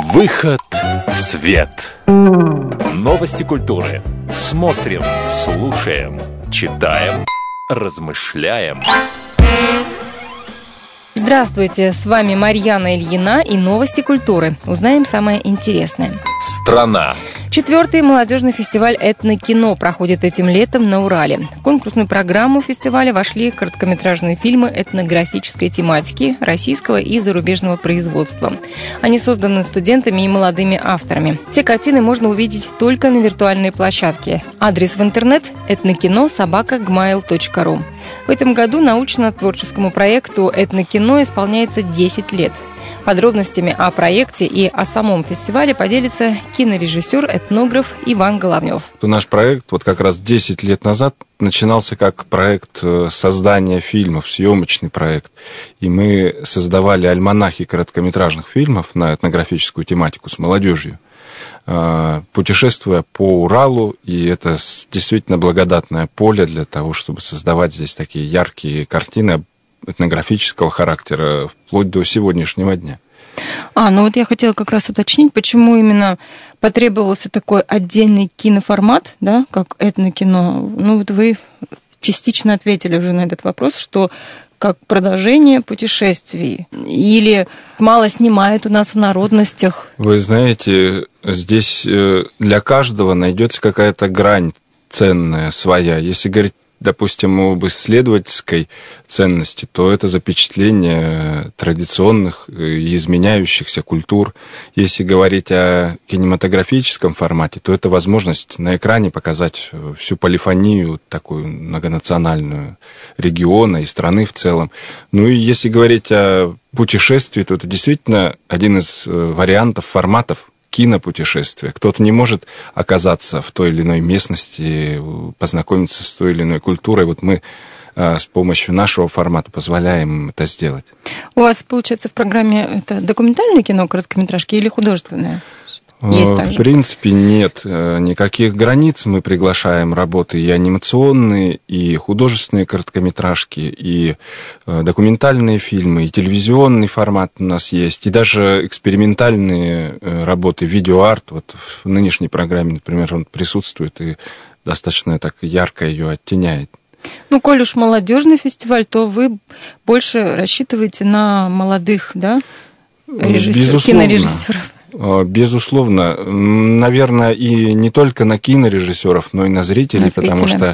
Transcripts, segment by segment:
Выход в свет. Новости культуры. Смотрим, слушаем, читаем, размышляем. Здравствуйте, с вами Марьяна Ильина и новости культуры. Узнаем самое интересное. Страна. 4-й молодежный фестиваль «Этнокино» проходит этим летом на Урале. В конкурсную программу фестиваля вошли короткометражные фильмы этнографической тематики российского и зарубежного производства. Они созданы студентами и молодыми авторами. Все картины можно увидеть только на виртуальной площадке. Адрес в интернет – etnokino@gmail.ru. В этом году научно-творческому проекту «Этнокино» исполняется 10 лет. Подробностями о проекте и о самом фестивале поделится кинорежиссер, этнограф Иван Головнев. Наш проект вот как раз 10 лет назад начинался как проект создания фильмов, съемочный проект. И мы создавали альманахи короткометражных фильмов на этнографическую тематику с молодежью, путешествуя по Уралу, и это действительно благодатное поле для того, чтобы создавать здесь такие яркие картины этнографического характера вплоть до сегодняшнего дня. Ну вот я хотела как раз уточнить, почему именно потребовался такой отдельный киноформат, да, как этнокино. Вот вы частично ответили уже на этот вопрос, что как продолжение путешествий, или мало снимают у нас в народностях? Вы знаете, здесь для каждого найдется какая-то грань ценная своя. Если говорить, допустим, об исследовательской ценности, то это запечатление традиционных и изменяющихся культур. Если говорить о кинематографическом формате, то это возможность на экране показать всю полифонию такую многонациональную региона и страны в целом. Ну и если говорить о путешествии, то это действительно один из вариантов, форматов кинопутешествия. Кто-то не может оказаться в той или иной местности, познакомиться с той или иной культурой. Вот мы с помощью нашего формата позволяем это сделать. У вас, получается, в программе это документальное кино, короткометражки или художественное? В принципе, нет никаких границ. Мы приглашаем работы и анимационные, и художественные короткометражки, и документальные фильмы, и телевизионный формат у нас есть, и даже экспериментальные работы, видеоарт. Вот в нынешней программе, например, он присутствует и достаточно так ярко ее оттеняет. Коль уж молодежный фестиваль, то вы больше рассчитываете на молодых, да, кинорежиссеров? Безусловно. Наверное, и не только на кинорежиссеров, но и на зрителей, потому что,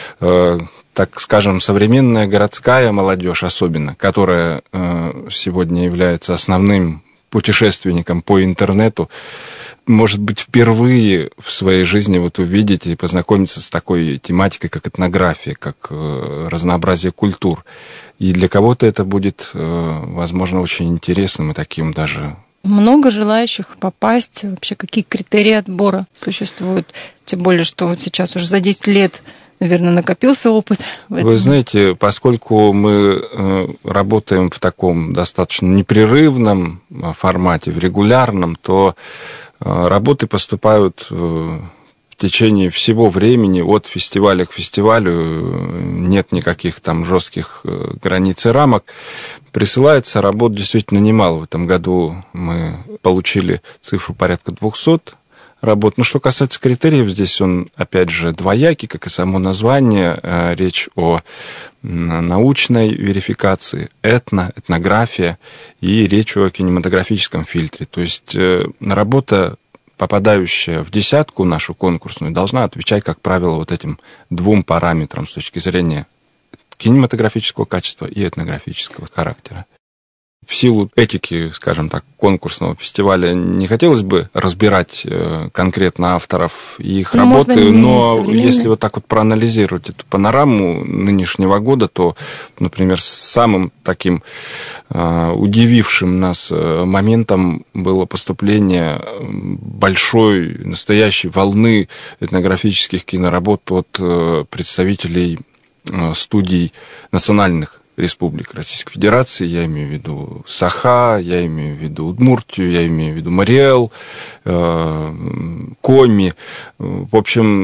так скажем, современная городская молодежь особенно, которая сегодня является основным путешественником по интернету, может быть, впервые в своей жизни увидеть и познакомиться с такой тематикой, как этнография, как разнообразие культур. И для кого-то это будет, возможно, очень интересным и таким даже... Много желающих попасть? Вообще, какие критерии отбора существуют? Тем более, что вот сейчас уже за 10 лет, наверное, накопился опыт. Вы знаете, поскольку мы работаем в таком достаточно непрерывном формате, в регулярном, то работы поступают в течение всего времени, от фестиваля к фестивалю, нет никаких там жестких границ и рамок. Присылается работ действительно немало. В этом году мы получили цифру порядка 200 работ. Что касается критериев, здесь он, опять же, двоякий, как и само название. Речь о научной верификации, этнография, и речь о кинематографическом фильтре. То есть работа, попадающая в десятку нашу конкурсную, должна отвечать, как правило, этим двум параметрам с точки зрения кинематографического качества и этнографического характера. В силу этики, скажем так, конкурсного фестиваля не хотелось бы разбирать конкретно авторов и их работы, но если так проанализировать эту панораму нынешнего года, то, например, самым таким удивившим нас моментом было поступление большой, настоящей волны этнографических киноработ от представителей студий национальных республик Российской Федерации. Я имею в виду Саха, я имею в виду Удмуртию, я имею в виду Мариэл, Коми. В общем,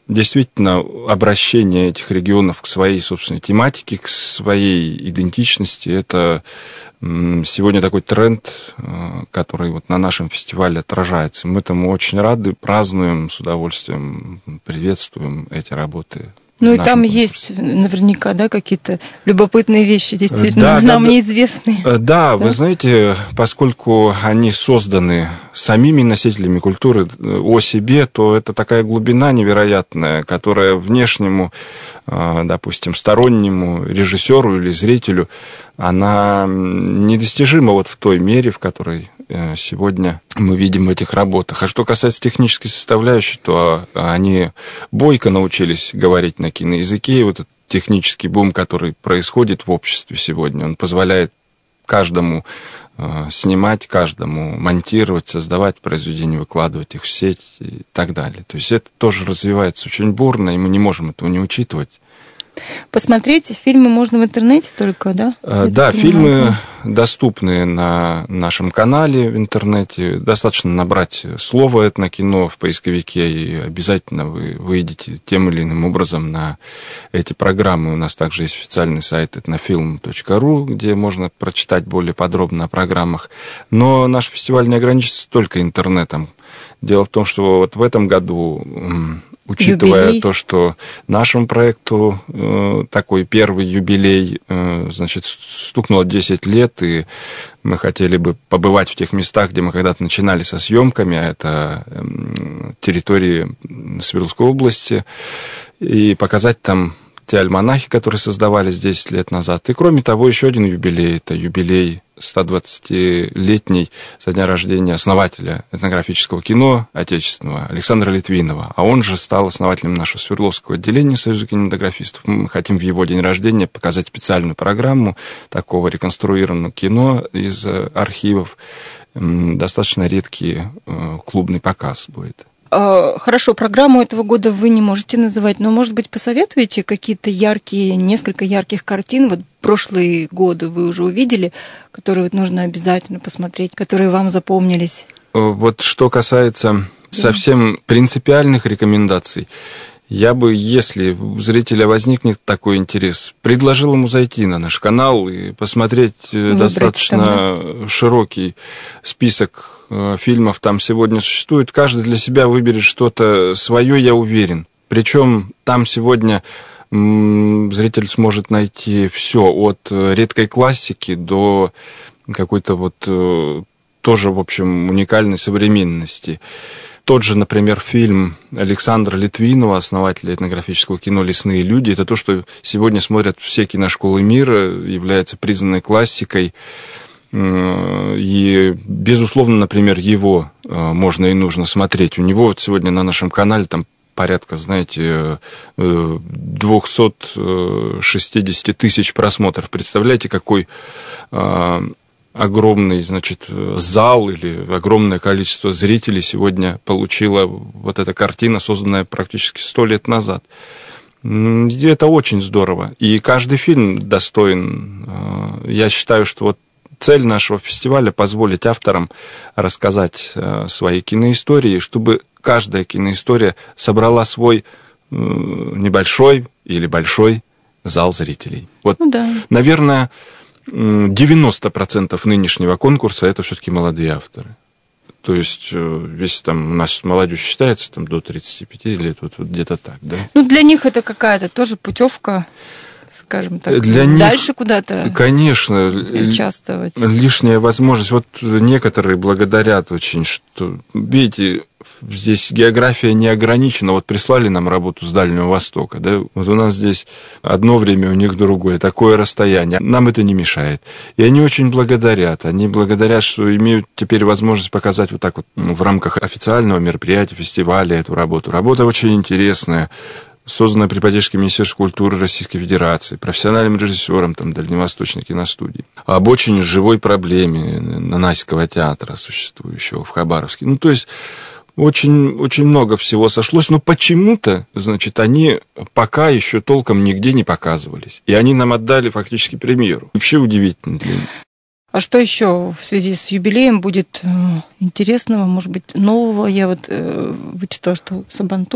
действительно обращение этих регионов к своей собственной тематике, к своей идентичности, это сегодня такой тренд, который вот на нашем фестивале отражается. Мы этому очень рады, празднуем с удовольствием, приветствуем эти работы. Ну и там есть наверняка, да, какие-то любопытные вещи, действительно, нам неизвестные. Да, вы знаете, поскольку они созданы самими носителями культуры о себе, то это такая глубина невероятная, которая внешнему, допустим, стороннему режиссеру или зрителю, она недостижима вот в той мере, в которой сегодня мы видим в этих работах. А что касается технической составляющей, то они бойко научились говорить на киноязыке, и вот этот технический бум, который происходит в обществе сегодня, он позволяет каждому снимать, каждому монтировать, создавать произведения, выкладывать их в сеть и так далее. То есть это тоже развивается очень бурно, и мы не можем этого не учитывать. Посмотреть фильмы можно в интернете только, да? Да, фильмы доступны на нашем канале в интернете. Достаточно набрать слово «этнокино» в поисковике, и обязательно вы выйдете тем или иным образом на эти программы. У нас также есть официальный сайт etnofilm.ru, где можно прочитать более подробно о программах. Но наш фестиваль не ограничится только интернетом. Дело в том, что вот в этом году, учитывая юбилей. То, что нашему проекту такой первый юбилей, значит, стукнуло 10 лет, и мы хотели бы побывать в тех местах, где мы когда-то начинали со съемками, а это территории Свердловской области, и показать там те альманахи, которые создавались 10 лет назад. И кроме того, еще один юбилей, это юбилей 120-летний со дня рождения основателя этнографического кино отечественного Александра Литвинова, а он же стал основателем нашего Свердловского отделения Союза кинематографистов. Мы хотим в его день рождения показать специальную программу такого реконструированного кино из архивов. Достаточно редкий клубный показ будет. Хорошо, программу этого года вы не можете называть, но, может быть, посоветуете какие-то яркие, несколько ярких картин? Вот прошлые годы вы уже увидели, которые вот нужно обязательно посмотреть, которые вам запомнились. Вот что касается совсем принципиальных рекомендаций, я бы, если у зрителя возникнет такой интерес, предложил ему зайти на наш канал и посмотреть достаточно широкий список фильмов там сегодня существует. Каждый для себя выберет что-то свое, я уверен. Причем там сегодня зритель сможет найти все от редкой классики до какой-то вот тоже, в общем, уникальной современности. Тот же, например, фильм Александра Литвинова, основателя этнографического кино «Лесные люди», это то, что сегодня смотрят все киношколы мира, является признанной классикой. И, безусловно, например, его можно и нужно смотреть. У него вот сегодня на нашем канале там порядка, знаете, 260 тысяч просмотров. Представляете, какой огромный, значит, зал или огромное количество зрителей сегодня получила вот эта картина, созданная практически 100 лет назад. Это очень здорово. И каждый фильм достоин. Я считаю, что вот цель нашего фестиваля — позволить авторам рассказать свои киноистории, чтобы каждая киноистория собрала свой небольшой или большой зал зрителей. Вот, наверное, 90% нынешнего конкурса — это все-таки молодые авторы. То есть, если там у нас молодежь считается там, до 35 лет, вот где-то так, да? Ну, для них это какая-то тоже путевка, скажем так, для дальше них, куда-то, конечно, участвовать. Лишняя возможность. Вот некоторые благодарят очень, что, видите, здесь география не ограничена. Вот прислали нам работу с Дальнего Востока, да? Вот у нас здесь одно время, у них другое, такое расстояние. Нам это не мешает. И они очень благодарят. Они благодарят, что имеют теперь возможность показать вот так вот в рамках официального мероприятия, фестиваля эту работу. Работа очень интересная, созданная при поддержке Министерства культуры Российской Федерации, профессиональным режиссером там, Дальневосточной киностудии, об очень живой проблеме Нанайского театра, существующего в Хабаровске. Ну, то есть, очень, очень много всего сошлось, но почему-то, значит, они пока еще толком нигде не показывались. И они нам отдали фактически премьеру. Вообще удивительно для них. А что еще в связи с юбилеем будет интересного, может быть, нового? Я вот вычитала, что Сабантуй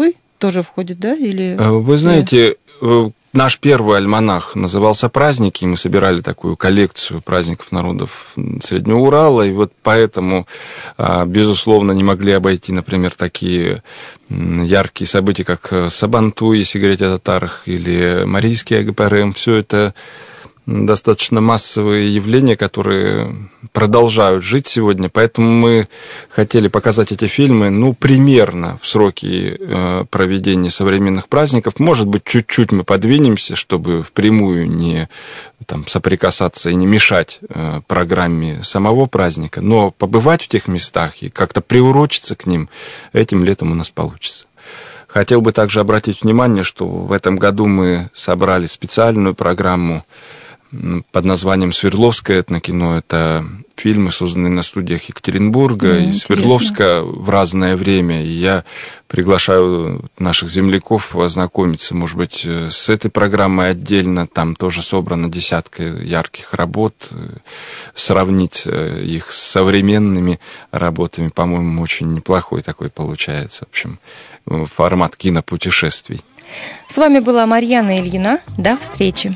тоже входит, да? Или... Вы знаете, наш первый альманах назывался «Праздники», и мы собирали такую коллекцию праздников народов Среднего Урала, и вот поэтому, безусловно, не могли обойти, например, такие яркие события, как Сабантуй, если говорить о татарах, или Марийский АГПРМ. Все это достаточно массовые явления, которые продолжают жить сегодня, поэтому мы хотели показать эти фильмы, примерно в сроки проведения современных праздников. Может быть, чуть-чуть мы подвинемся, чтобы впрямую не соприкасаться и не мешать программе самого праздника, но побывать в тех местах и как-то приурочиться к ним этим летом у нас получится. Хотел бы также обратить внимание, что в этом году мы собрали специальную программу под названием «Свердловское этнокино». Это фильмы, созданные на студиях Екатеринбурга и Свердловска в разное время. И я приглашаю наших земляков ознакомиться, может быть, с этой программой отдельно. Там тоже собрано десятка ярких работ. Сравнить их с современными работами, по-моему, очень неплохой такой получается. В общем, формат кинопутешествий. С вами была Марьяна Ильина. До встречи.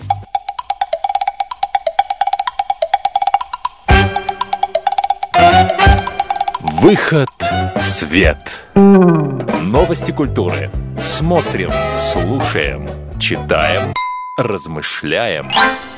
Выход в свет. Новости культуры. Смотрим, слушаем, читаем, размышляем.